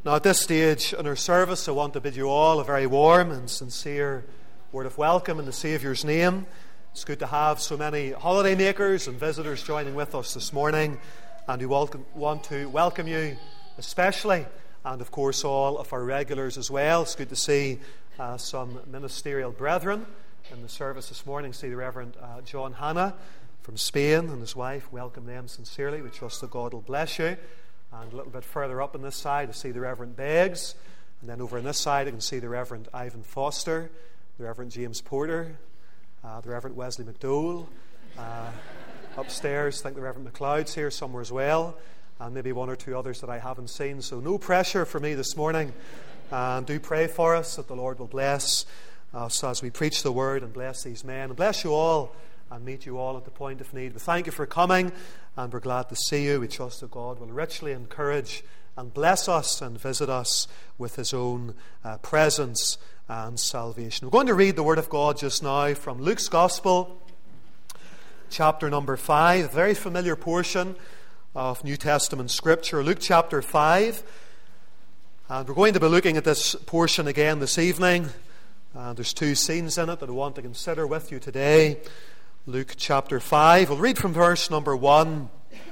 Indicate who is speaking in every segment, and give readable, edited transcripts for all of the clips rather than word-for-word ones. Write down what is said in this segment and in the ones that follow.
Speaker 1: Now, at this stage in our service, I want to bid you all a very warm and sincere word of welcome in the Saviour's name. It's good to have so many holiday makers and visitors joining with us this morning, and we want to welcome you especially, and of course all of our regulars as well. It's good to see some ministerial brethren in the service this morning. See the Reverend John Hanna from Spain and his wife. Welcome them sincerely. We trust that God will bless you. And a little bit further up on this side, I see the Reverend Beggs. And then over on this side, I can see the Reverend Ivan Foster, the Reverend James Porter, the Reverend Wesley McDowell. Upstairs, I think the Reverend McLeod's here somewhere as well. And maybe one or two others that I haven't seen. So no pressure for me this morning. And do pray for us that the Lord will bless us as we preach the word and bless these men. And bless you all and meet you all at the point of need. But thank you for coming, and we're glad to see you. We trust that God will richly encourage and bless us and visit us with His own presence and salvation. We're going to read the Word of God just now from Luke's Gospel, chapter number 5, a very familiar portion of New Testament Scripture. Luke chapter 5, and we're going to be looking at this portion again this evening. And there's two scenes in it that I want to consider with you today. Luke chapter 5. We'll read from verse number 1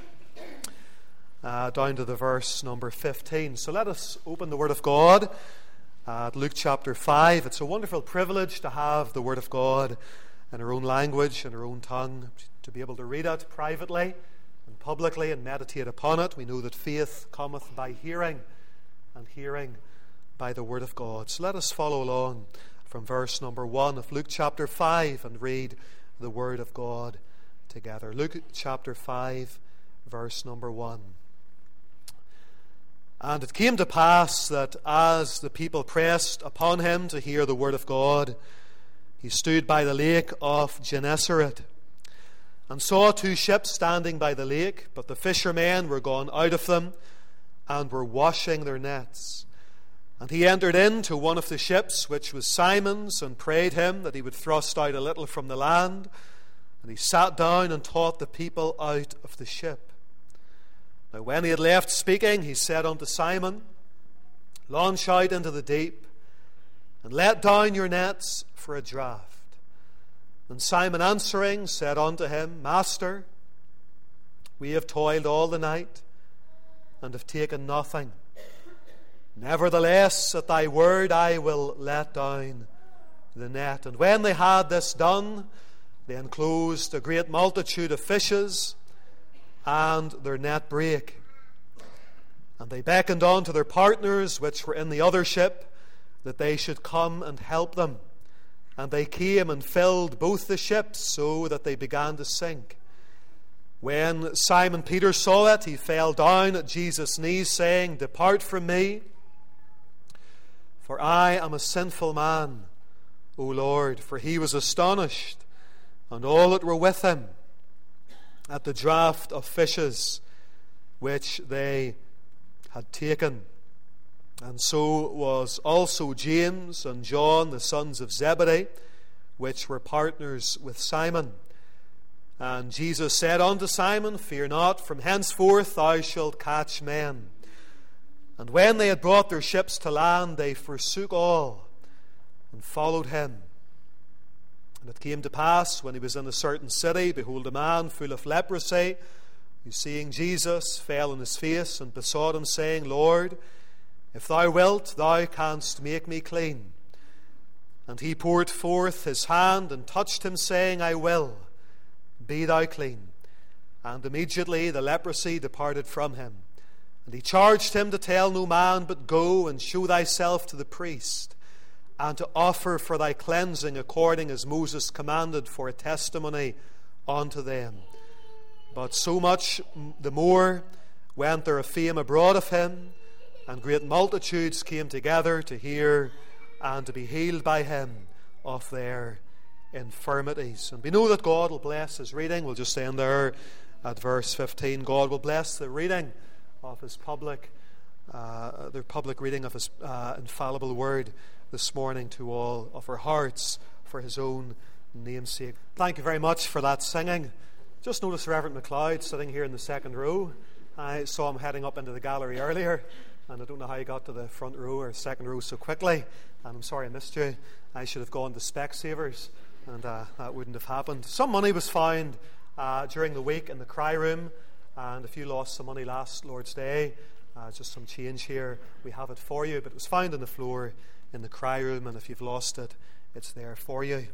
Speaker 1: down to the verse number 15. So let us open the Word of God at Luke chapter 5. It's a wonderful privilege to have the Word of God in our own language, in our own tongue, to be able to read it privately and publicly and meditate upon it. We know that faith cometh by hearing, and hearing by the Word of God. So let us follow along from verse number 1 of Luke chapter 5 and read the Word of God together. Luke chapter 5, verse number 1. And it came to pass that as the people pressed upon him to hear the Word of God, he stood by the lake of Gennesaret, and saw two ships standing by the lake, but the fishermen were gone out of them, and were washing their nets. And he entered into one of the ships, which was Simon's, and prayed him that he would thrust out a little from the land. And he sat down and taught the people out of the ship. Now when he had left speaking, he said unto Simon, Launch out into the deep, and let down your nets for a draught. And Simon answering said unto him, Master, we have toiled all the night, and have taken nothing. Nevertheless, at thy word I will let down the net. And when they had this done, they enclosed a great multitude of fishes, and their net brake. And they beckoned unto their partners which were in the other ship, that they should come and help them. And they came and filled both the ships, so that they began to sink. When Simon Peter saw it, he fell down at Jesus' knees, saying, Depart from me, for I am a sinful man, O Lord. For he was astonished, and all that were with him, at the draught of fishes which they had taken. And so was also James and John, the sons of Zebedee, which were partners with Simon. And Jesus said unto Simon, Fear not, from henceforth thou shalt catch men. And when they had brought their ships to land, they forsook all and followed him. And it came to pass, when he was in a certain city, behold, a man full of leprosy, who seeing Jesus fell on his face and besought him, saying, Lord, if thou wilt, thou canst make me clean. And he poured forth his hand and touched him, saying, I will, be thou clean. And immediately the leprosy departed from him. And he charged him to tell no man, but go and show thyself to the priest, and to offer for thy cleansing according as Moses commanded, for a testimony unto them. But so much the more went there a fame abroad of him, and great multitudes came together to hear and to be healed by him of their infirmities. And we know that God will bless His reading. We'll just end there at verse 15. God will bless the reading of His public reading of His infallible word this morning to all of our hearts for His own name's sake. Thank you very much for that singing. Just noticed Reverend McLeod sitting here in the second row. I saw him heading up into the gallery earlier. and I don't know how you got to the front row or second row so quickly, and I'm sorry I missed you. I should have gone to Specsavers, and that wouldn't have happened. Some money was found during the week in the cry room, and if you lost some money last Lord's Day, just some change here, we have it for you, but it was found on the floor in the cry room, and if you've lost it, it's there for you.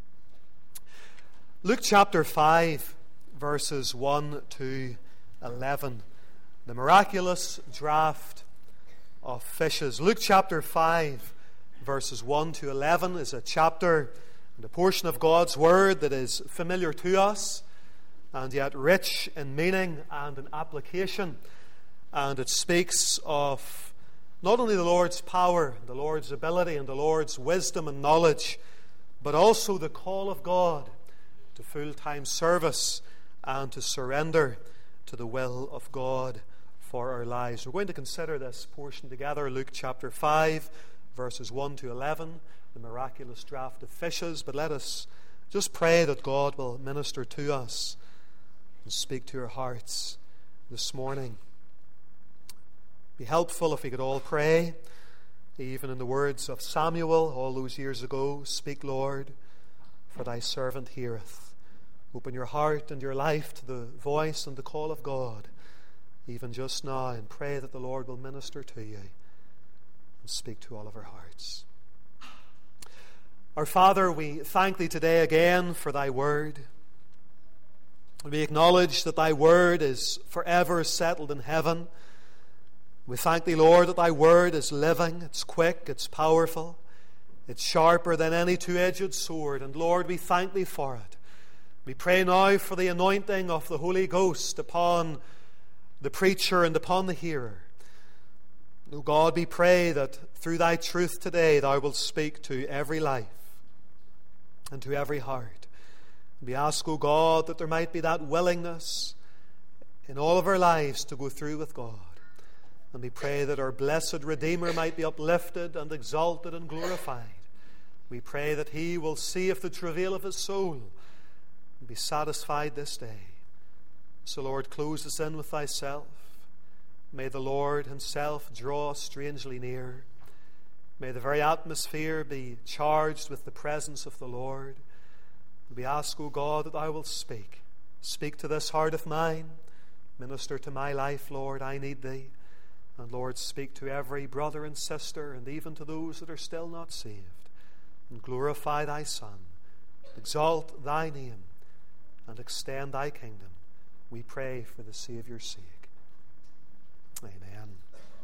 Speaker 1: Luke chapter 5, verses 1 to 11. The miraculous draught of fishes. Luke chapter 5, verses 1 to 11 is a chapter and a portion of God's Word that is familiar to us and yet rich in meaning and in application. And it speaks of not only the Lord's power, the Lord's ability, and the Lord's wisdom and knowledge, but also the call of God to full-time service and to surrender to the will of God for our lives. We're going to consider this portion together, Luke chapter 5, verses 1 to 11, the miraculous draught of fishes. But let us just pray that God will minister to us and speak to our hearts this morning. Be helpful if we could all pray, even in the words of Samuel all those years ago, "Speak, Lord, for thy servant heareth." Open your heart and your life to the voice and the call of God, even just now, and pray that the Lord will minister to you and speak to all of our hearts. Our Father, we thank Thee today again for Thy Word. We acknowledge that Thy Word is forever settled in heaven. We thank Thee, Lord, that Thy Word is living, it's quick, it's powerful, it's sharper than any two-edged sword. And Lord, we thank Thee for it. We pray now for the anointing of the Holy Ghost upon the preacher and upon the hearer. O God, we pray that through Thy truth today Thou wilt speak to every life and to every heart. We ask, O God, that there might be that willingness in all of our lives to go through with God. And we pray that our blessed Redeemer might be uplifted and exalted and glorified. We pray that He will see if the travail of His soul and be satisfied this day. So, Lord, close us in with Thyself. May the Lord Himself draw us strangely near. May the very atmosphere be charged with the presence of the Lord. We ask, O God, that Thou wilt speak. Speak to this heart of mine. Minister to my life, Lord. I need Thee. And, Lord, speak to every brother and sister, and even to those that are still not saved. And glorify Thy Son. Exalt Thy name and extend Thy kingdom. We pray for the Saviour's sake. Amen.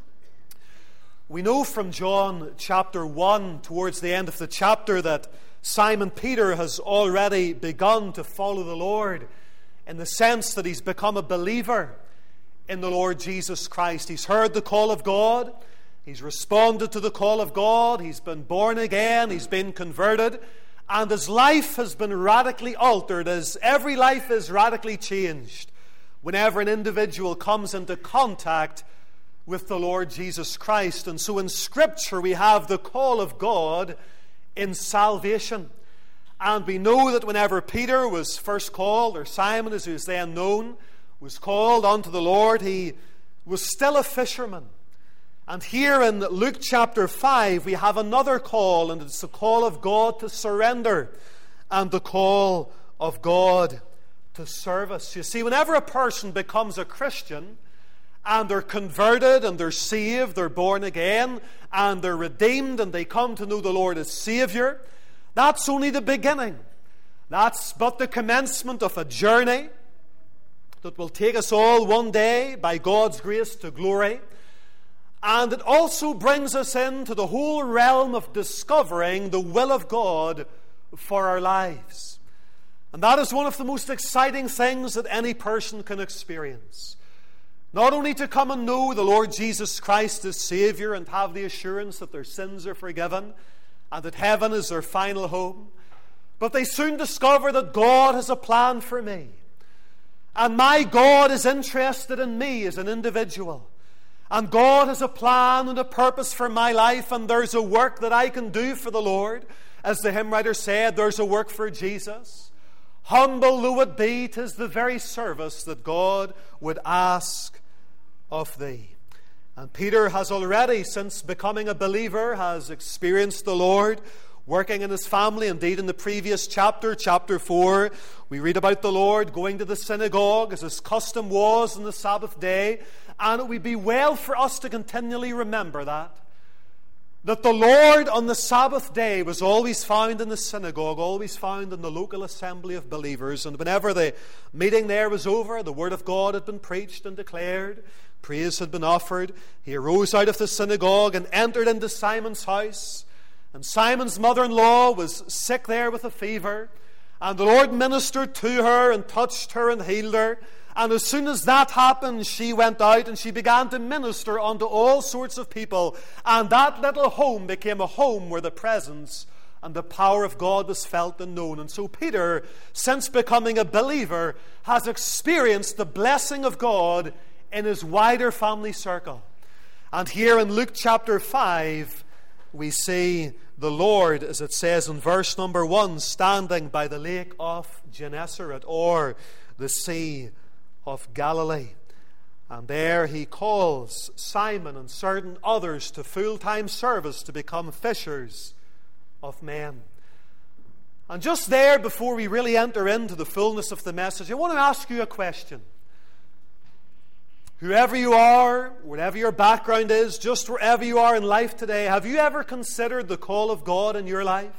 Speaker 1: We know from John chapter 1, towards the end of the chapter, that Simon Peter has already begun to follow the Lord, in the sense that he's become a believer in the Lord Jesus Christ. He's heard the call of God. He's responded to the call of God. He's been born again. He's been converted. And his life has been radically altered, as every life is radically changed whenever an individual comes into contact with the Lord Jesus Christ. And so in Scripture we have the call of God in salvation. And we know that whenever Peter was first called, or Simon as he was then known, was called unto the Lord, he was still a fisherman. And here in Luke chapter 5 we have another call, and it's the call of God to surrender and the call of God to service. You see, whenever a person becomes a Christian and they're converted and they're saved, they're born again and they're redeemed and they come to know the Lord as Savior, that's only the beginning. That's but the commencement of a journey that will take us all one day by God's grace to glory. And it also brings us into the whole realm of discovering the will of God for our lives. And that is one of the most exciting things that any person can experience. Not only to come and know the Lord Jesus Christ as Savior and have the assurance that their sins are forgiven and that heaven is their final home, but they soon discover that God has a plan for me. And my God is interested in me as an individual. And God has a plan and a purpose for my life, and there's a work that I can do for the Lord. As the hymn writer said, there's a work for Jesus. Humble though it be, 'tis the very service that God would ask of thee. And Peter has already, since becoming a believer, has experienced the Lord working in his family. Indeed, in the previous chapter, chapter 4, we read about the Lord going to the synagogue as his custom was on the Sabbath day. And it would be well for us to continually remember that the Lord on the Sabbath day was always found in the synagogue, always found in the local assembly of believers. And whenever the meeting there was over, the word of God had been preached and declared, praise had been offered, he arose out of the synagogue and entered into Simon's house. And Simon's mother-in-law was sick there with a fever. And the Lord ministered to her and touched her and healed her. And as soon as that happened, she went out and she began to minister unto all sorts of people. And that little home became a home where the presence and the power of God was felt and known. And so Peter, since becoming a believer, has experienced the blessing of God in his wider family circle. And here in Luke chapter 5, we see the Lord, as it says in verse number 1, standing by the lake of Gennesaret, or the Sea of Galilee. And there he calls Simon and certain others to full-time service to become fishers of men. And just there, before we really enter into the fullness of the message, I want to ask you a question. Whoever you are, whatever your background is, just wherever you are in life today, have you ever considered the call of God in your life?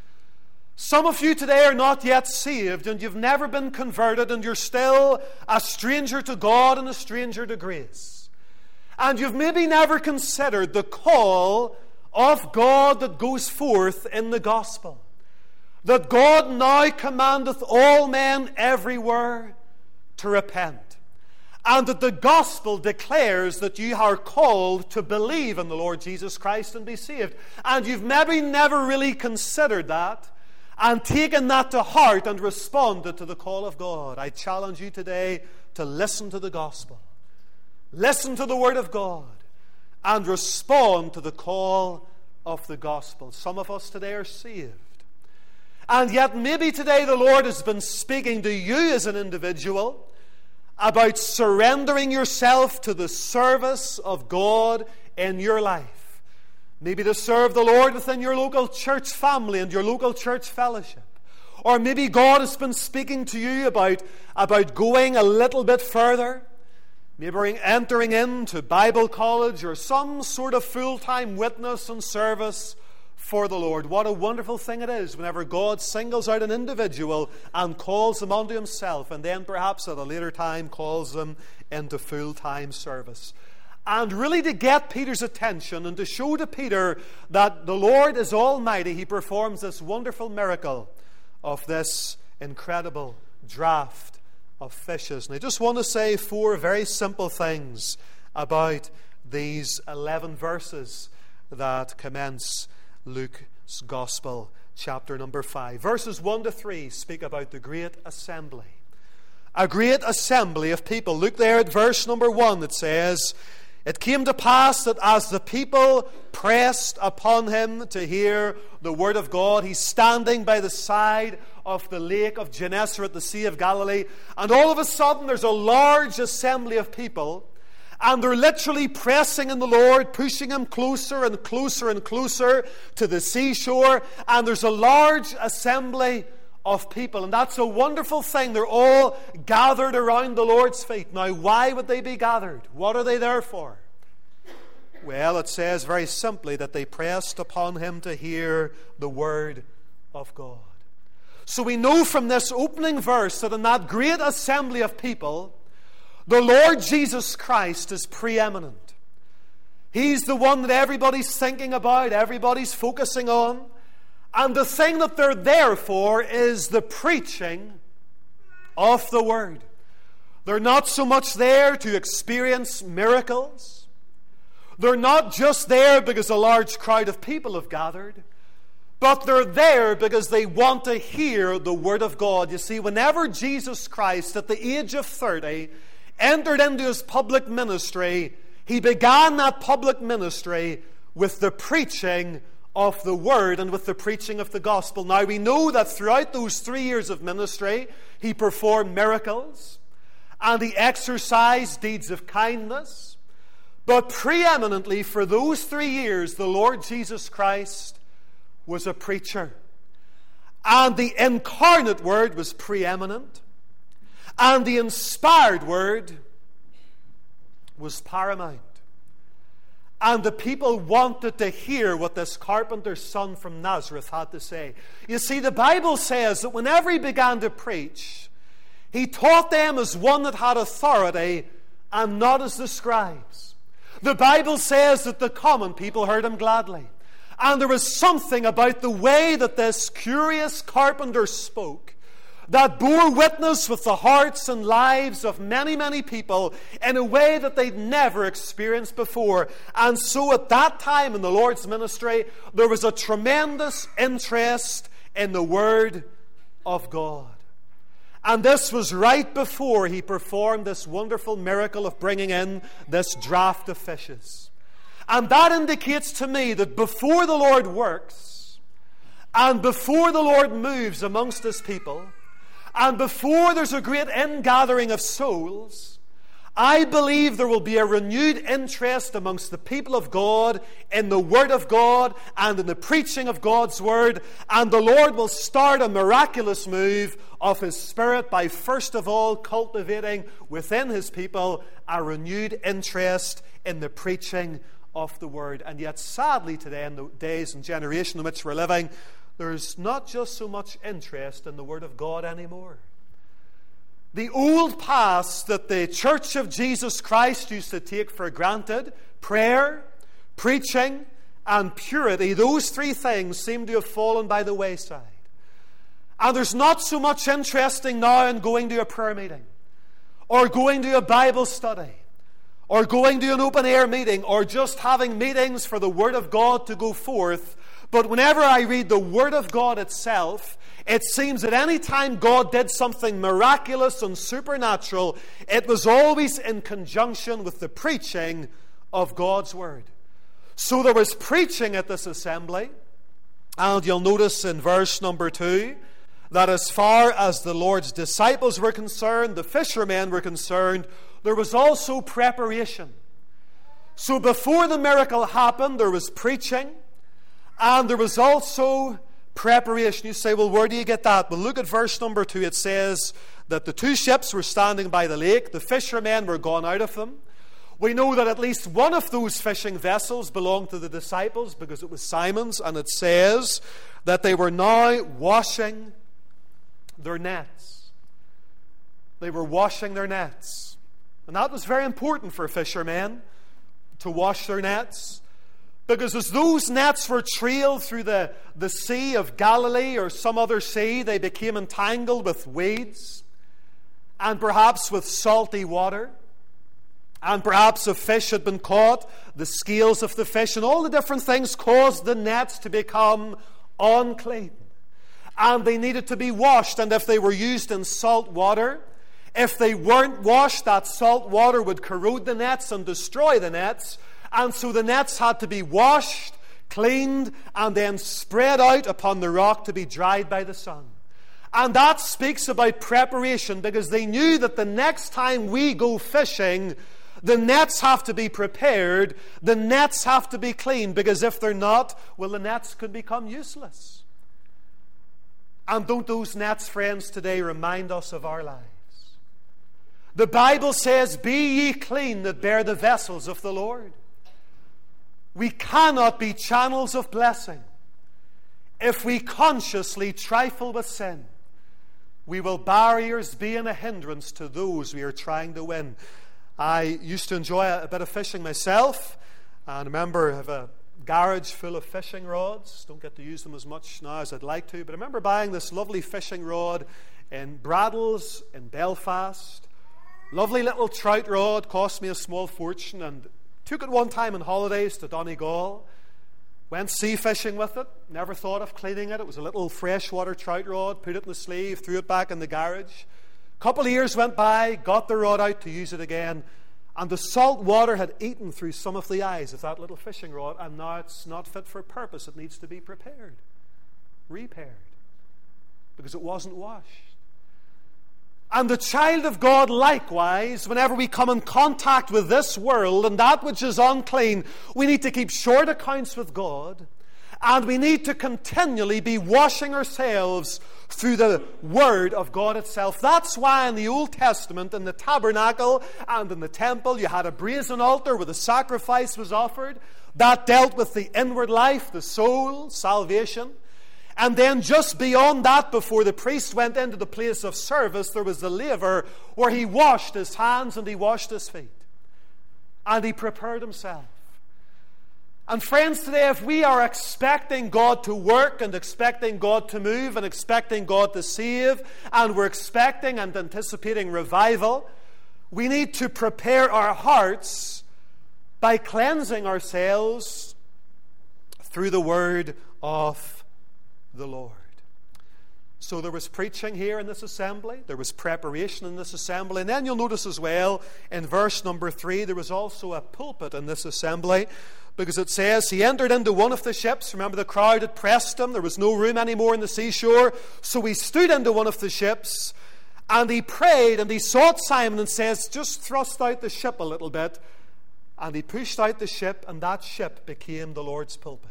Speaker 1: Some of you today are not yet saved, and you've never been converted, and you're still a stranger to God and a stranger to grace. And you've maybe never considered the call of God that goes forth in the gospel. That God now commandeth all men everywhere to repent. And that the gospel declares that you are called to believe in the Lord Jesus Christ and be saved. And you've maybe never really considered that and taken that to heart and responded to the call of God. I challenge you today to listen to the gospel. Listen to the word of God and respond to the call of the gospel. Some of us today are saved. And yet maybe today the Lord has been speaking to you as an individual about surrendering yourself to the service of God in your life. Maybe to serve the Lord within your local church family and your local church fellowship. Or maybe God has been speaking to you about going a little bit further. Maybe entering into Bible college or some sort of full-time witness and service for the Lord. What a wonderful thing it is whenever God singles out an individual and calls them unto himself, and then perhaps at a later time calls them into full-time service. And really to get Peter's attention and to show to Peter that the Lord is almighty, he performs this wonderful miracle of this incredible draught of fishes. And I just want to say 4 very simple things about these 11 verses that commence Luke's Gospel, chapter number 5. Verses 1 to 3 speak about the great assembly. A great assembly of people. Look there at verse number 1. It says, "It came to pass that as the people pressed upon him to hear the word of God," he's standing by the side of the lake of Gennesaret, the Sea of Galilee, and all of a sudden there's a large assembly of people. And they're literally pressing in the Lord, pushing him closer and closer and closer to the seashore. And there's a large assembly of people. And that's a wonderful thing. They're all gathered around the Lord's feet. Now, why would they be gathered? What are they there for? Well, it says very simply that they pressed upon him to hear the word of God. So we know from this opening verse that in that great assembly of people, the Lord Jesus Christ is preeminent. He's the one that everybody's thinking about, everybody's focusing on. And the thing that they're there for is the preaching of the Word. They're not so much there to experience miracles. They're not just there because a large crowd of people have gathered. But they're there because they want to hear the Word of God. You see, whenever Jesus Christ, at the age of 30, entered into his public ministry, he began that public ministry with the preaching of the Word and with the preaching of the gospel. Now we know that throughout those 3 years of ministry, he performed miracles and he exercised deeds of kindness. But preeminently, for those 3 years, the Lord Jesus Christ was a preacher. And the incarnate Word was preeminent. And the inspired Word was paramount. And the people wanted to hear what this carpenter's son from Nazareth had to say. You see, the Bible says that whenever he began to preach, he taught them as one that had authority and not as the scribes. The Bible says that the common people heard him gladly. And there was something about the way that this curious carpenter spoke that bore witness with the hearts and lives of many, many people in a way that they'd never experienced before. And so at that time in the Lord's ministry, there was a tremendous interest in the Word of God. And this was right before he performed this wonderful miracle of bringing in this draught of fishes. And that indicates to me that before the Lord works, and before the Lord moves amongst his people, and before there's a great ingathering of souls, I believe there will be a renewed interest amongst the people of God in the Word of God and in the preaching of God's Word. And the Lord will start a miraculous move of His Spirit by first of all cultivating within His people a renewed interest in the preaching of the Word. And yet sadly today, in the days and generation in which we're living, there's not just so much interest in the Word of God anymore. The old past that the Church of Jesus Christ used to take for granted, prayer, preaching, and purity, those three things seem to have fallen by the wayside. And there's not so much interesting now in going to a prayer meeting, or going to a Bible study, or going to an open-air meeting, or just having meetings for the Word of God to go forth. But whenever I read the Word of God itself, it seems that any time God did something miraculous and supernatural, it was always in conjunction with the preaching of God's Word. So there was preaching at this assembly, and you'll notice in verse number 2 that as far as the Lord's disciples were concerned, the fishermen were concerned, there was also preparation. So before the miracle happened, there was preaching, and there was also preparation. You say, well, where do you get that? Well, look at verse number 2. It says that the two ships were standing by the lake. The fishermen were gone out of them. We know that at least one of those fishing vessels belonged to the disciples because it was Simon's, and it says that they were now washing their nets. They were washing their nets. And that was very important for fishermen, to wash their nets. Because as those nets were trailed through the Sea of Galilee or some other sea, they became entangled with weeds and perhaps with salty water. And perhaps a fish had been caught, the scales of the fish, and all the different things caused the nets to become unclean. And they needed to be washed. And if they were used in salt water, if they weren't washed, that salt water would corrode the nets and destroy the nets. And so the nets had to be washed, cleaned, and then spread out upon the rock to be dried by the sun. And that speaks about preparation, because they knew that the next time we go fishing, the nets have to be prepared, the nets have to be cleaned, because if they're not, well, the nets could become useless. And don't those nets, friends, today remind us of our lives? The Bible says, "Be ye clean that bear the vessels of the Lord." We cannot be channels of blessing if we consciously trifle with sin. We will barriers be and a hindrance to those we are trying to win. I used to enjoy a bit of fishing myself, and I remember I have a garage full of fishing rods. Don't get to use them as much now as I'd like to, but I remember buying this lovely fishing rod in Braddles in Belfast. Lovely little trout rod, cost me a small fortune, and took it one time on holidays to Donegal. Went sea fishing with it. Never thought of cleaning it. It was a little freshwater trout rod. Put it in the sleeve, threw it back in the garage. A couple of years went by, got the rod out to use it again, and the salt water had eaten through some of the eyes of that little fishing rod, and now it's not fit for purpose. It needs to be repaired, because it wasn't washed. And the child of God likewise, whenever we come in contact with this world and that which is unclean, we need to keep short accounts with God, and we need to continually be washing ourselves through the Word of God itself. That's why in the Old Testament, in the tabernacle and in the temple, you had a brazen altar where the sacrifice was offered. That dealt with the inward life, the soul, salvation. And then just beyond that, before the priest went into the place of service, there was the laver where he washed his hands and he washed his feet. And he prepared himself. And friends, today, if we are expecting God to work and expecting God to move and expecting God to save, and we're expecting and anticipating revival, we need to prepare our hearts by cleansing ourselves through the Word of the Lord. So there was preaching here in this assembly. There was preparation in this assembly. And then you'll notice as well in verse number 3, there was also a pulpit in this assembly, because it says he entered into one of the ships. Remember, the crowd had pressed him. There was no room anymore in the seashore. So he stood into one of the ships and he prayed and he sought Simon and says, just thrust out the ship a little bit. And he pushed out the ship, and that ship became the Lord's pulpit.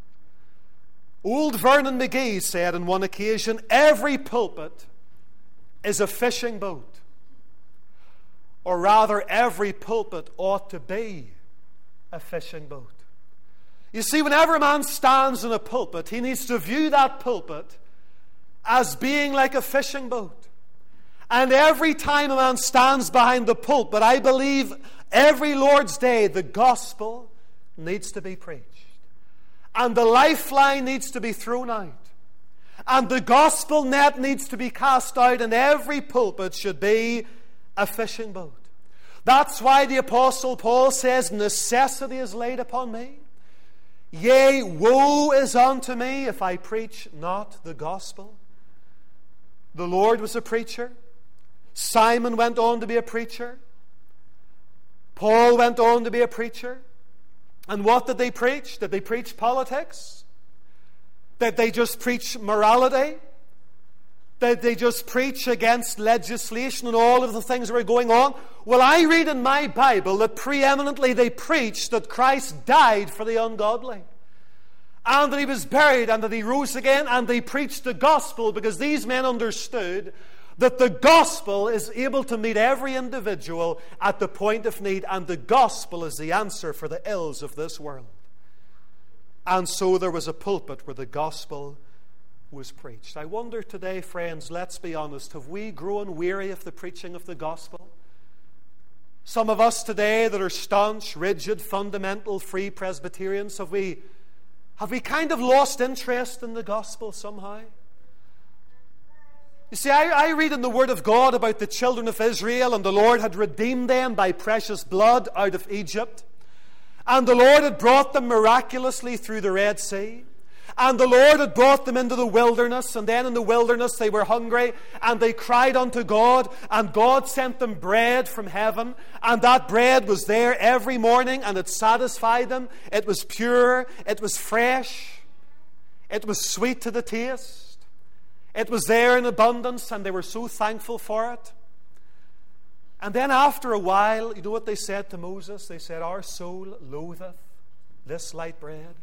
Speaker 1: Old Vernon McGee said on one occasion, every pulpit is a fishing boat. Or rather, every pulpit ought to be a fishing boat. You see, whenever a man stands in a pulpit, he needs to view that pulpit as being like a fishing boat. And every time a man stands behind the pulpit, I believe every Lord's Day, the gospel needs to be preached. And the lifeline needs to be thrown out. And the gospel net needs to be cast out, and every pulpit should be a fishing boat. That's why the Apostle Paul says, necessity is laid upon me. Yea, woe is unto me if I preach not the gospel. The Lord was a preacher. Simon went on to be a preacher. Paul went on to be a preacher. And what did they preach? Did they preach politics? Did they just preach morality? Did they just preach against legislation and all of the things that were going on? Well, I read in my Bible that preeminently they preached that Christ died for the ungodly, and that he was buried, and that he rose again, and they preached the gospel, because these men understood that the gospel is able to meet every individual at the point of need, and the gospel is the answer for the ills of this world. And so there was a pulpit where the gospel was preached. I wonder today, friends, let's be honest, have we grown weary of the preaching of the gospel? Some of us today that are staunch, rigid, fundamental, free Presbyterians, have we kind of lost interest in the gospel somehow? You see, I read in the Word of God about the children of Israel, and the Lord had redeemed them by precious blood out of Egypt. And the Lord had brought them miraculously through the Red Sea. And the Lord had brought them into the wilderness, and then in the wilderness they were hungry, and they cried unto God, and God sent them bread from heaven, and that bread was there every morning, and it satisfied them. It was pure, it was fresh, it was sweet to the taste. It was there in abundance, and they were so thankful for it. And then after a while, you know what they said to Moses? They said, our soul loatheth this light bread.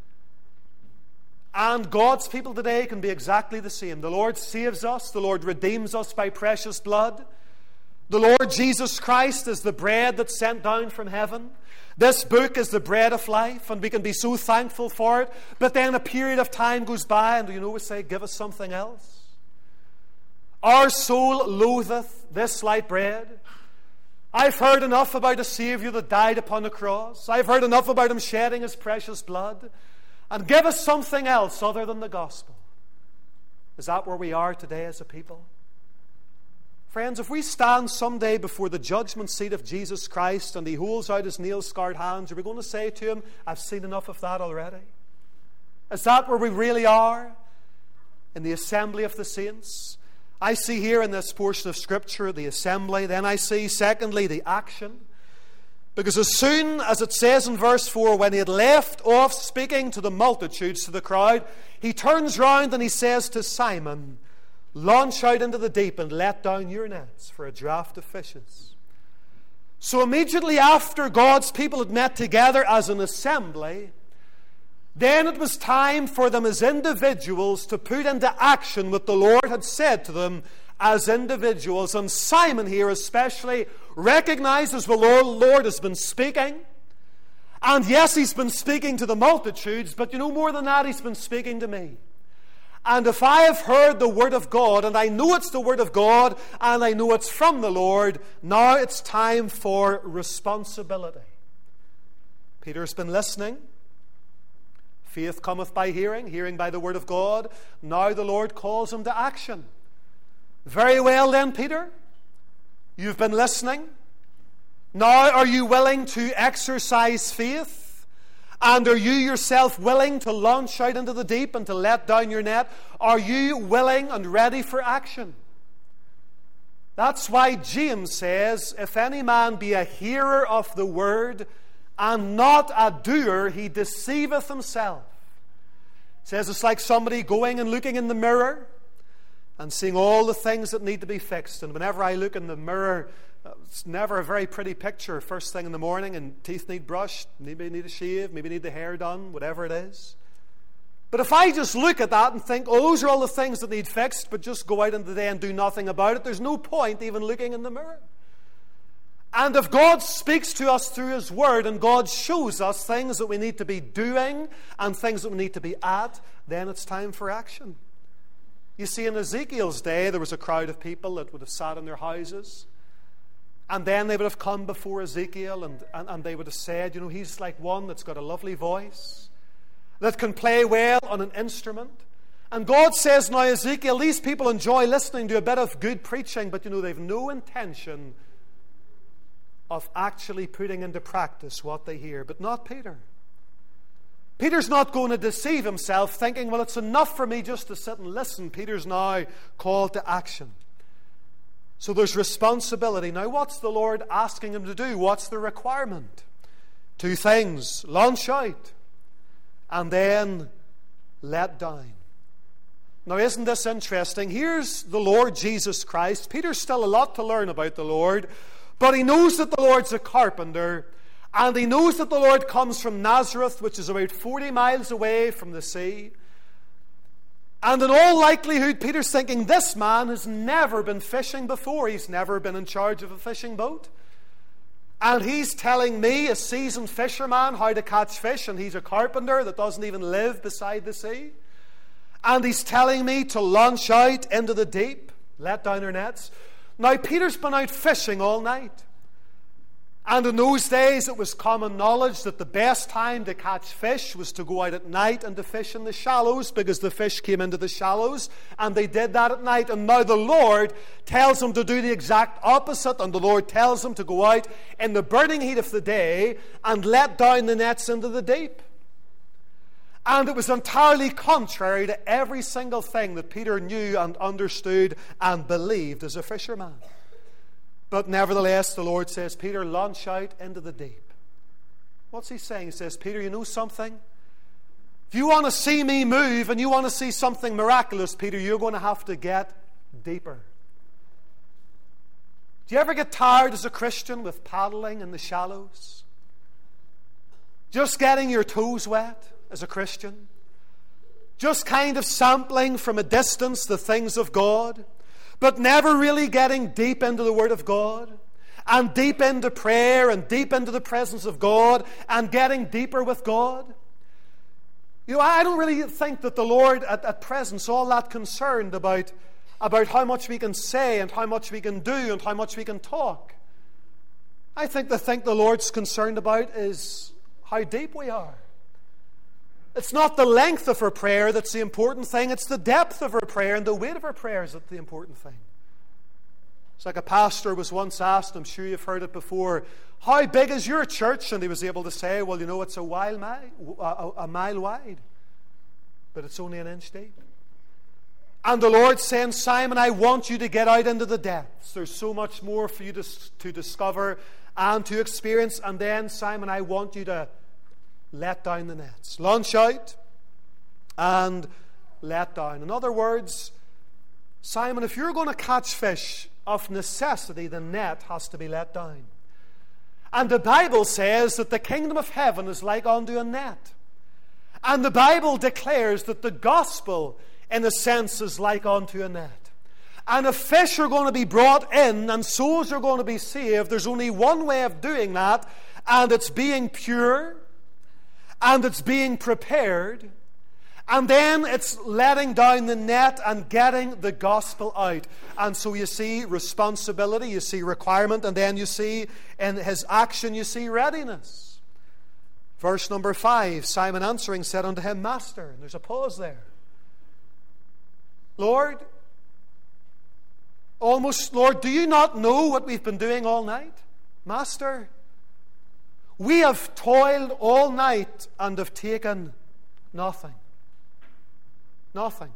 Speaker 1: And God's people today can be exactly the same. The Lord saves us. The Lord redeems us by precious blood. The Lord Jesus Christ is the bread that's sent down from heaven. This book is the bread of life, and we can be so thankful for it. But then a period of time goes by, and we say, give us something else. Our soul loatheth this light bread. I've heard enough about a Savior that died upon the cross. I've heard enough about him shedding his precious blood. And give us something else other than the gospel. Is that where we are today as a people? Friends, if we stand someday before the judgment seat of Jesus Christ and he holds out his nail-scarred hands, are we going to say to him, I've seen enough of that already? Is that where we really are? In the assembly of the saints? I see here in this portion of Scripture the assembly. Then I see, secondly, the action. Because as soon as it says in verse 4, when he had left off speaking to the multitudes, to the crowd, he turns round and he says to Simon, launch out into the deep and let down your nets for a draught of fishes. So immediately after God's people had met together as an assembly, then it was time for them as individuals to put into action what the Lord had said to them as individuals. And Simon here especially recognizes the Lord has been speaking. And yes, he's been speaking to the multitudes, but more than that, he's been speaking to me. And if I have heard the word of God, and I know it's the word of God, and I know it's from the Lord, now it's time for responsibility. Peter's been listening. Faith cometh by hearing, hearing by the word of God. Now the Lord calls him to action. Very well then, Peter. You've been listening. Now are you willing to exercise faith? And are you yourself willing to launch out into the deep and to let down your net? Are you willing and ready for action? That's why James says, if any man be a hearer of the word and not a doer, he deceiveth himself. It says it's like somebody going and looking in the mirror and seeing all the things that need to be fixed. And whenever I look in the mirror, it's never a very pretty picture first thing in the morning, and teeth need brushed, maybe need a shave, maybe need the hair done, whatever it is. But if I just look at that and think, oh, those are all the things that need fixed, but just go out into the day and do nothing about it, there's no point even looking in the mirror. And if God speaks to us through His Word and God shows us things that we need to be doing and things that we need to be at, then it's time for action. You see, in Ezekiel's day, there was a crowd of people that would have sat in their houses, and then they would have come before Ezekiel and they would have said, he's like one that's got a lovely voice, that can play well on an instrument. And God says, now Ezekiel, these people enjoy listening to a bit of good preaching, but they've no intention of actually putting into practice what they hear. But not Peter. Peter's not going to deceive himself thinking, well, it's enough for me just to sit and listen. Peter's now called to action. So there's responsibility. Now, what's the Lord asking him to do? What's the requirement? 2 things. Launch out and then let down. Now, isn't this interesting? Here's the Lord Jesus Christ. Peter's still a lot to learn about the Lord, but he knows that the Lord's a carpenter, and he knows that the Lord comes from Nazareth, which is about 40 miles away from the sea. And in all likelihood, Peter's thinking, this man has never been fishing before. He's never been in charge of a fishing boat. And he's telling me, a seasoned fisherman, how to catch fish, and he's a carpenter that doesn't even live beside the sea. And he's telling me to launch out into the deep, let down our nets. Now, Peter's been out fishing all night. And in those days, it was common knowledge that the best time to catch fish was to go out at night and to fish in the shallows, because the fish came into the shallows, and they did that at night. And now the Lord tells him to do the exact opposite, and the Lord tells him to go out in the burning heat of the day and let down the nets into the deep. And it was entirely contrary to every single thing that Peter knew and understood and believed as a fisherman. But nevertheless, the Lord says, Peter, launch out into the deep. What's he saying? He says, Peter, you know something? If you want to see me move and you want to see something miraculous, Peter, you're going to have to get deeper. Do you ever get tired as a Christian with paddling in the shallows? Just getting your toes wet as a Christian? Just kind of sampling from a distance the things of God, but never really getting deep into the Word of God, and deep into prayer, and deep into the presence of God, and getting deeper with God? I don't really think that the Lord at present is all that concerned about how much we can say, and how much we can do, and how much we can talk. I think the Lord's concerned about is how deep we are. It's not the length of our prayer that's the important thing. It's the depth of our prayer and the weight of our prayers that's the important thing. It's like a pastor was once asked, I'm sure you've heard it before, how big is your church? And he was able to say, well, it's a mile wide, but it's only an inch deep. And the Lord's saying, Simon, I want you to get out into the depths. There's so much more for you to discover and to experience. And then, Simon, I want you to let down the nets. Launch out and let down. In other words, Simon, if you're going to catch fish, of necessity the net has to be let down. And the Bible says that the kingdom of heaven is like unto a net. And the Bible declares that the gospel, in a sense, is like unto a net. And if fish are going to be brought in and souls are going to be saved, there's only one way of doing that, and it's being pure, and it's being prepared, and then it's letting down the net and getting the gospel out. And so you see responsibility, you see requirement, and then you see in his action, you see readiness. Verse number 5, Simon answering said unto him, Master, and there's a pause there. Lord, do you not know what we've been doing all night? Master, we have toiled all night and have taken nothing. Nothing.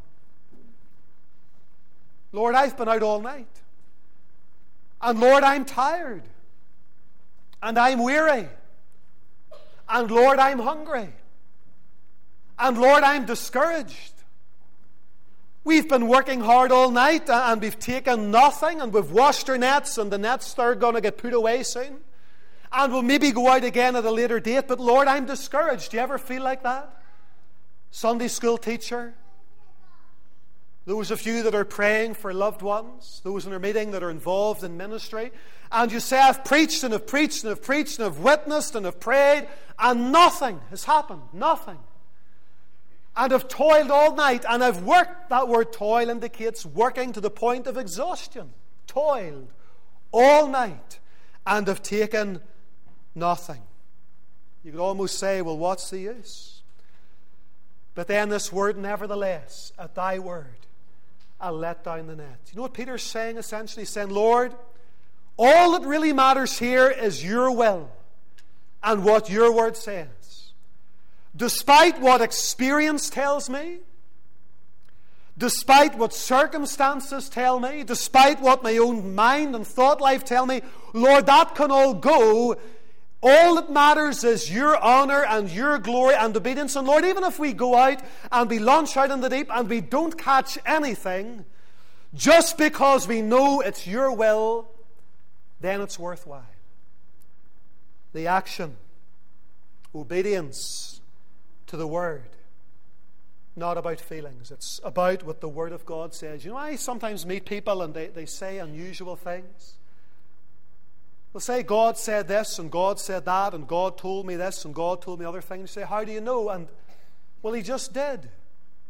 Speaker 1: Lord, I've been out all night. And Lord, I'm tired. And I'm weary. And Lord, I'm hungry. And Lord, I'm discouraged. We've been working hard all night and we've taken nothing, and we've washed our nets, and the nets are going to get put away soon. And we'll maybe go out again at a later date, but Lord, I'm discouraged. Do you ever feel like that? Sunday school teacher, those of you that are praying for loved ones, those in our meeting that are involved in ministry, and you say, I've preached and I've preached and I've preached and I've witnessed and I've prayed, and nothing has happened. Nothing. And I've toiled all night, and I've worked. That word toil indicates working to the point of exhaustion. Toiled all night, and have taken nothing. You could almost say, well, what's the use? But then this word, nevertheless, at thy word, I'll let down the net. You know what Peter's saying essentially? He's saying, Lord, all that really matters here is your will and what your word says. Despite what experience tells me, despite what circumstances tell me, despite what my own mind and thought life tell me, Lord, that can all go. All that matters is your honor and your glory and obedience. And Lord, even if we go out and we launch out in the deep and we don't catch anything, just because we know it's your will, then it's worthwhile. The action, obedience to the Word, not about feelings. It's about what the Word of God says. You know, I sometimes meet people and they say unusual things. They'll say, God said this and God said that and God told me this and God told me other things. You say, how do you know? And, well, He just did. I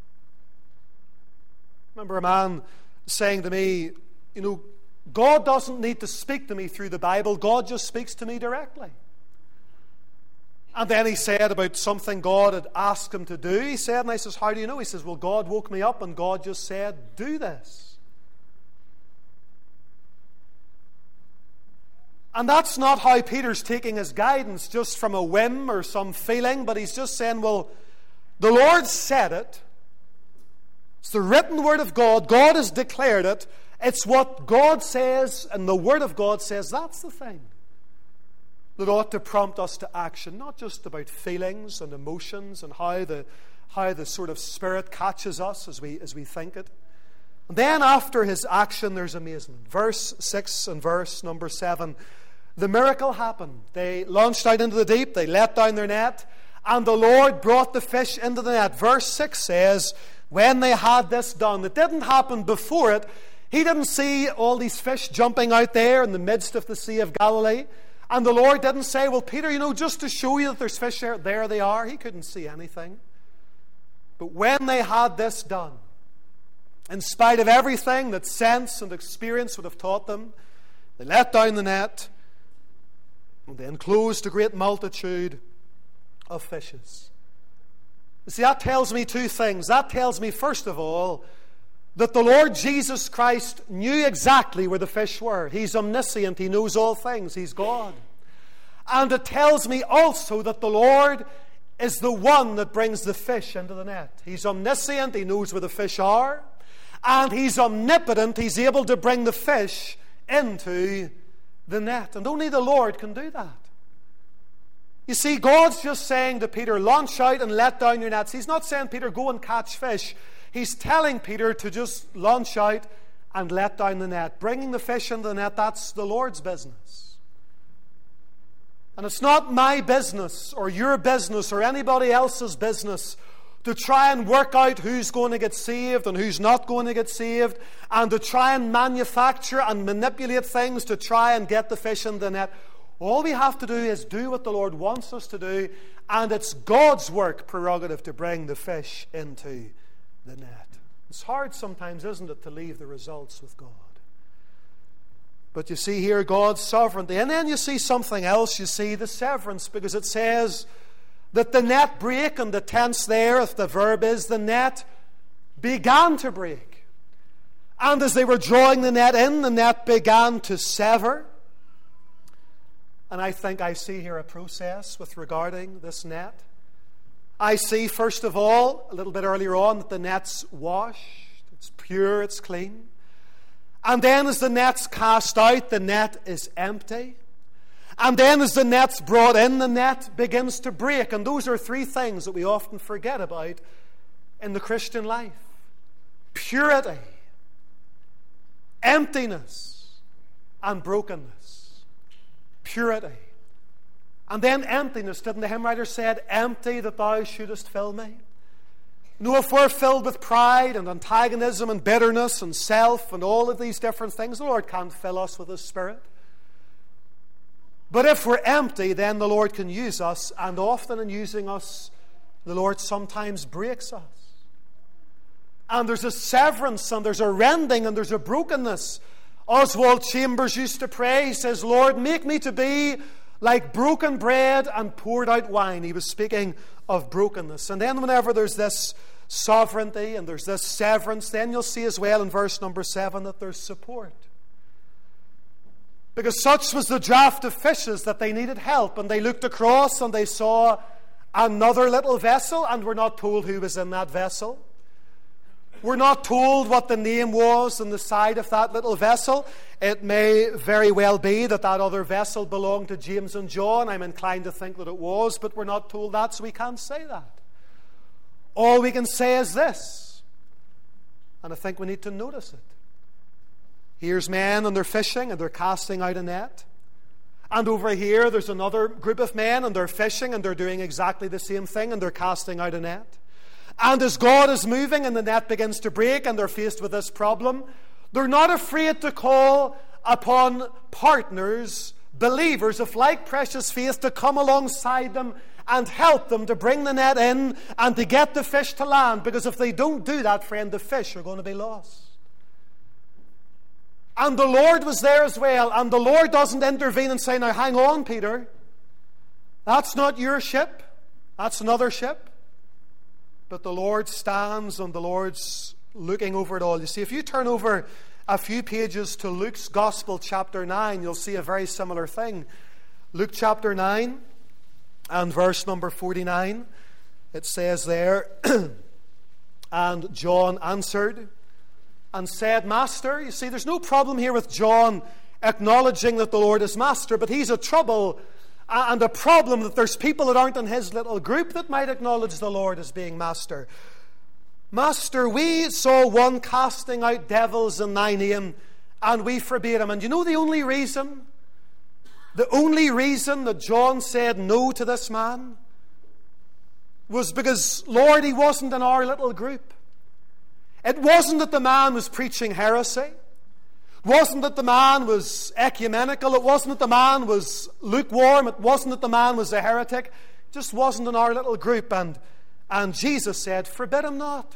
Speaker 1: remember a man saying to me, you know, God doesn't need to speak to me through the Bible. God just speaks to me directly. And then he said about something God had asked him to do. He said, and I says, how do you know? He says, well, God woke me up and God just said, do this. And that's not how Peter's taking his guidance, just from a whim or some feeling, but he's just saying, well, the Lord said it. It's the written word of God. God has declared it. It's what God says and the word of God says. That's the thing that ought to prompt us to action, not just about feelings and emotions and how the sort of Spirit catches us as we think it. And then after his action, there's amazement. Verse 6 and verse number 7. The miracle happened. They launched out into the deep, they let down their net, and the Lord brought the fish into the net. Verse 6 says, when they had this done, it didn't happen before it. He didn't see all these fish jumping out there in the midst of the Sea of Galilee. And the Lord didn't say, well, Peter, you know, just to show you that there's fish there they are. He couldn't see anything. But when they had this done, in spite of everything that sense and experience would have taught them, they let down the net and they enclosed a great multitude of fishes. You see, that tells me two things. That tells me, first of all, that the Lord Jesus Christ knew exactly where the fish were. He's omniscient. He knows all things. He's God. And it tells me also that the Lord is the one that brings the fish into the net. He's omniscient. He knows where the fish are. And He's omnipotent. He's able to bring the fish into the net. And only the Lord can do that. You see, God's just saying to Peter, launch out and let down your nets. He's not saying, Peter, go and catch fish. He's telling Peter to just launch out and let down the net. Bringing the fish into the net, that's the Lord's business. And it's not my business or your business or anybody else's business to try and work out who's going to get saved and who's not going to get saved, and to try and manufacture and manipulate things to try and get the fish in the net. All we have to do is do what the Lord wants us to do, and it's God's work prerogative to bring the fish into the net. It's hard sometimes, isn't it, to leave the results with God. But you see here God's sovereignty. And then you see something else. You see the severance, because it says that the net brake, and the tense there, if the verb is the net, began to break. And as they were drawing the net began to sever. And I think I see here a process with regarding this net. I see, first of all, a little bit earlier on, that the net's washed. It's pure, it's clean. And then as the net's cast out, the net is empty. And then as the net's brought in, the net begins to break. And those are three things that we often forget about in the Christian life. Purity, emptiness, and brokenness. Purity. And then emptiness. Didn't the hymn writer said, empty that thou shouldest fill me? You know, if we're filled with pride and antagonism and bitterness and self and all of these different things, the Lord can't fill us with His Spirit. But if we're empty, then the Lord can use us, and often in using us, the Lord sometimes breaks us. And there's a severance, and there's a rending, and there's a brokenness. Oswald Chambers used to pray, he says, Lord, make me to be like broken bread and poured out wine. He was speaking of brokenness. And then whenever there's this sovereignty and there's this severance, then you'll see as well in verse number 7 that there's support. Because such was the draught of fishes that they needed help. And they looked across and they saw another little vessel, and we're not told who was in that vessel. We're not told what the name was on the side of that little vessel. It may very well be that that other vessel belonged to James and John. I'm inclined to think that it was, but we're not told that, so we can't say that. All we can say is this, and I think we need to notice it. Here's men, and they're fishing, and they're casting out a net. And over here, there's another group of men, and they're fishing, and they're doing exactly the same thing, and they're casting out a net. And as God is moving and the net begins to break and they're faced with this problem, they're not afraid to call upon partners, believers of like precious faith, to come alongside them and help them to bring the net in and to get the fish to land. Because if they don't do that, friend, the fish are going to be lost. And the Lord was there as well. And the Lord doesn't intervene and say, now hang on, Peter. That's not your ship. That's another ship. But the Lord stands, and the Lord's looking over it all. You see, if you turn over a few pages to Luke's Gospel, chapter 9, you'll see a very similar thing. Luke chapter 9 and verse number 49, it says there, and John answered and said, Master. You see, there's no problem here with John acknowledging that the Lord is Master, but he's a trouble and a problem that there's people that aren't in his little group that might acknowledge the Lord as being Master. Master, we saw one casting out devils in thy name, and we forbade him. And you know the only reason that John said no to this man was because, Lord, he wasn't in our little group. It wasn't that the man was preaching heresy. It wasn't that the man was ecumenical. It wasn't that the man was lukewarm. It wasn't that the man was a heretic. It just wasn't in our little group. And Jesus said, forbid him not.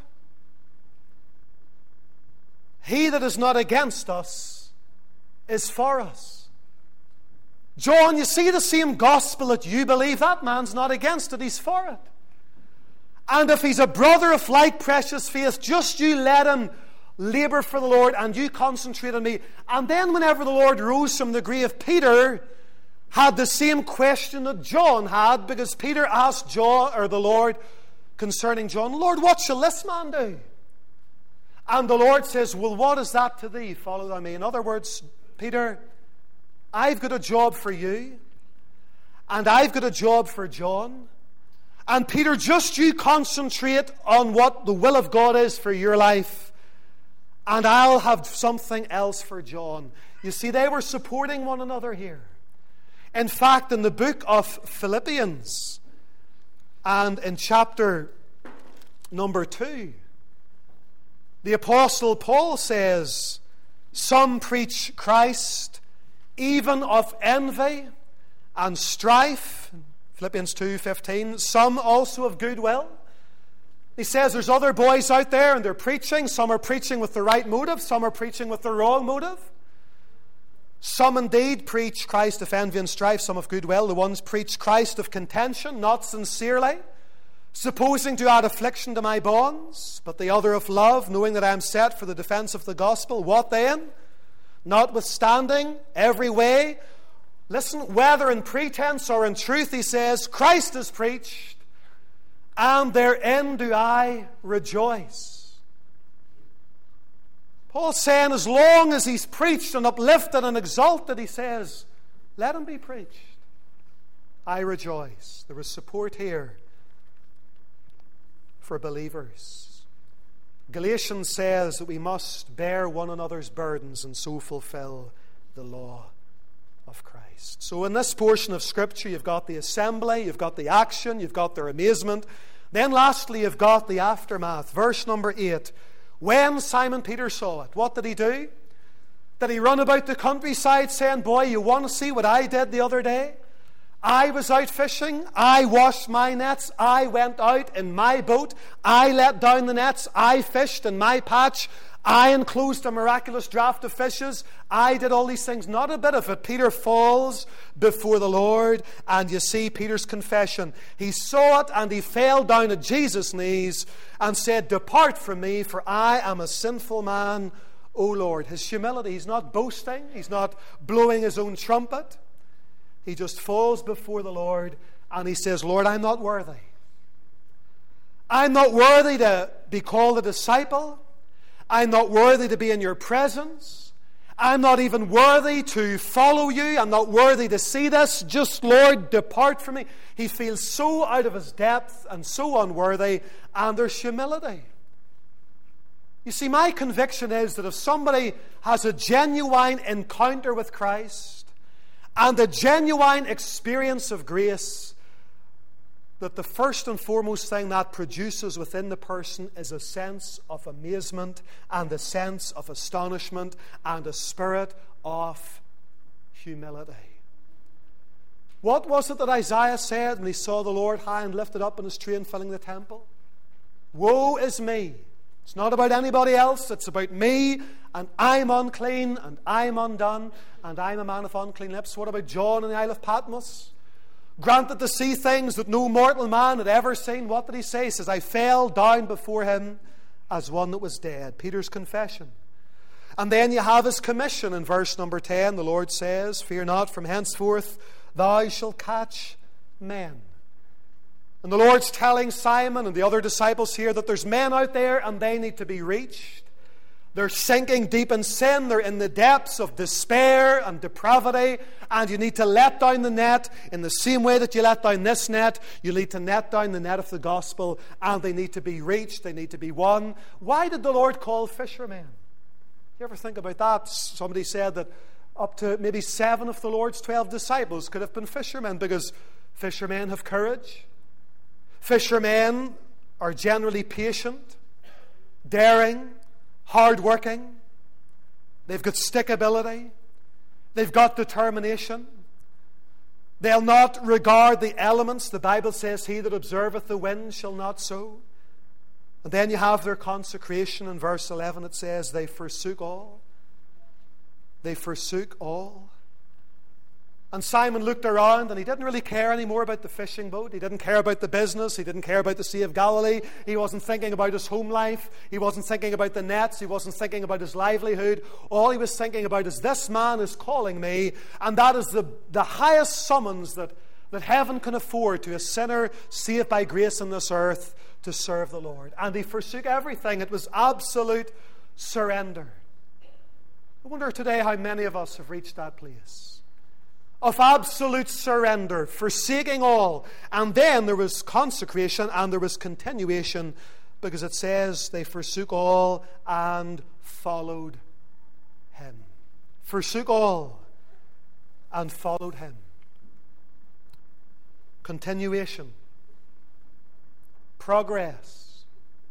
Speaker 1: He that is not against us is for us. John, you see the same gospel that you believe, that man's not against it, he's for it. And if he's a brother of like precious faith, just you let him labor for the Lord, and you concentrate on me. And then whenever the Lord rose from the grave, Peter had the same question that John had, because Peter asked John, or the Lord, concerning John, Lord, what shall this man do? And the Lord says, well, what is that to thee? Follow thou me. In other words, Peter, I've got a job for you, and I've got a job for John. And Peter, just you concentrate on what the will of God is for your life, and I'll have something else for John. You see, they were supporting one another here. In fact, in the book of Philippians, and in chapter number 2, the Apostle Paul says, some preach Christ even of envy and strife. Philippians 2:15. Some also of goodwill. He says there's other boys out there and they're preaching. Some are preaching with the right motive. Some are preaching with the wrong motive. Some indeed preach Christ of envy and strife, some of goodwill. The ones preach Christ of contention, not sincerely, supposing to add affliction to my bonds, but the other of love, knowing that I am set for the defense of the gospel. What then? Notwithstanding, every way, listen, whether in pretense or in truth, he says, Christ is preached, and therein do I rejoice. Paul's saying as long as he's preached and uplifted and exalted, he says, let him be preached. I rejoice. There is support here for believers. Galatians says that we must bear one another's burdens and so fulfill the law of Christ. So in this portion of Scripture, you've got the assembly, you've got the action, you've got their amazement. Then lastly, you've got the aftermath. Verse number 8. When Simon Peter saw it, what did he do? Did he run about the countryside saying, boy, you want to see what I did the other day? I was out fishing. I washed my nets. I went out in my boat. I let down the nets. I fished in my patch. I enclosed a miraculous draught of fishes. I did all these things. Not a bit of it. Peter falls before the Lord, and you see Peter's confession. He saw it, and he fell down at Jesus' knees and said, depart from me, for I am a sinful man, O Lord. His humility. He's not boasting. He's not blowing his own trumpet. He just falls before the Lord, and he says, Lord, I'm not worthy. I'm not worthy to be called a disciple. I'm not worthy to be in your presence. I'm not even worthy to follow you. I'm not worthy to see this. Just, Lord, depart from me. He feels so out of his depth and so unworthy, and there's humility. You see, my conviction is that if somebody has a genuine encounter with Christ and a genuine experience of grace, that the first and foremost thing that produces within the person is a sense of amazement and a sense of astonishment and a spirit of humility. What was it that Isaiah said when he saw the Lord high and lifted up in his train filling the temple? Woe is me. It's not about anybody else. It's about me, and I'm unclean, and I'm undone, and I'm a man of unclean lips. What about John in the Isle of Patmos? Granted to see things that no mortal man had ever seen. What did he say? He says, I fell down before him as one that was dead. Peter's confession. And then you have his commission in verse number 10. The Lord says, fear not, from henceforth thou shalt catch men. And the Lord's telling Simon and the other disciples here that there's men out there and they need to be reached. They're sinking deep in sin. They're in the depths of despair and depravity. And you need to let down the net in the same way that you let down this net. You need to let down the net of the gospel. And they need to be reached. They need to be won. Why did the Lord call fishermen? You ever think about that? Somebody said that up to maybe 7 of the Lord's 12 disciples could have been fishermen, because fishermen have courage. Fishermen are generally patient, daring, hard-working. They've got stickability. They've got determination. They'll not regard the elements. The Bible says, he that observeth the wind shall not sow. And then you have their consecration. In verse 11 it says, they forsook all. They forsook all. And Simon looked around, and he didn't really care anymore about the fishing boat. He didn't care about the business. He didn't care about the Sea of Galilee. He wasn't thinking about his home life. He wasn't thinking about the nets. He wasn't thinking about his livelihood. All he was thinking about is, this man is calling me, and that is the highest summons that heaven can afford to a sinner saved by grace on this earth to serve the Lord. And he forsook everything. It was absolute surrender. I wonder today how many of us have reached that place of absolute surrender, forsaking all. And then there was consecration and there was continuation because it says they forsook all and followed him. Forsook all and followed him. Continuation. Progress.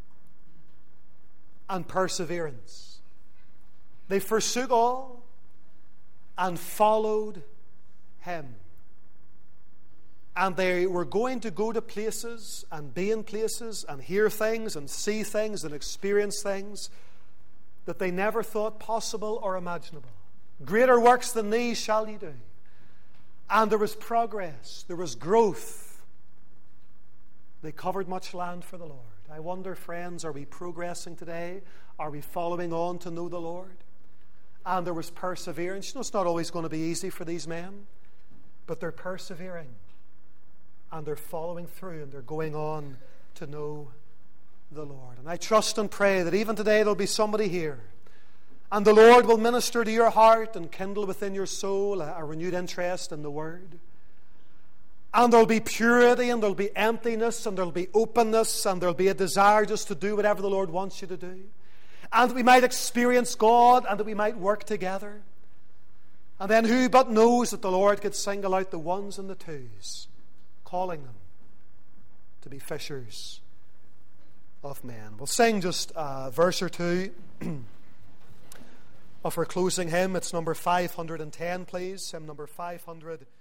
Speaker 1: And perseverance. They forsook all and followed him. And they were going to go to places and be in places and hear things and see things and experience things that they never thought possible or imaginable. Greater works than these shall ye do. And there was progress. There was growth. They covered much land for the Lord. I wonder, friends, are we progressing today? Are we following on to know the Lord? And there was perseverance. You know, it's not always going to be easy for these men, but they're persevering. And they're following through, and they're going on to know the Lord. And I trust and pray that even today there'll be somebody here, and the Lord will minister to your heart and kindle within your soul a renewed interest in the Word. And there'll be purity, and there'll be emptiness, and there'll be openness, and there'll be a desire just to do whatever the Lord wants you to do. And that we might experience God, and that we might work together. And then who but knows that the Lord could single out the ones and the twos, calling them to be fishers of men. We'll sing just a verse or two of our closing hymn. It's number 510, please. Hymn number 510.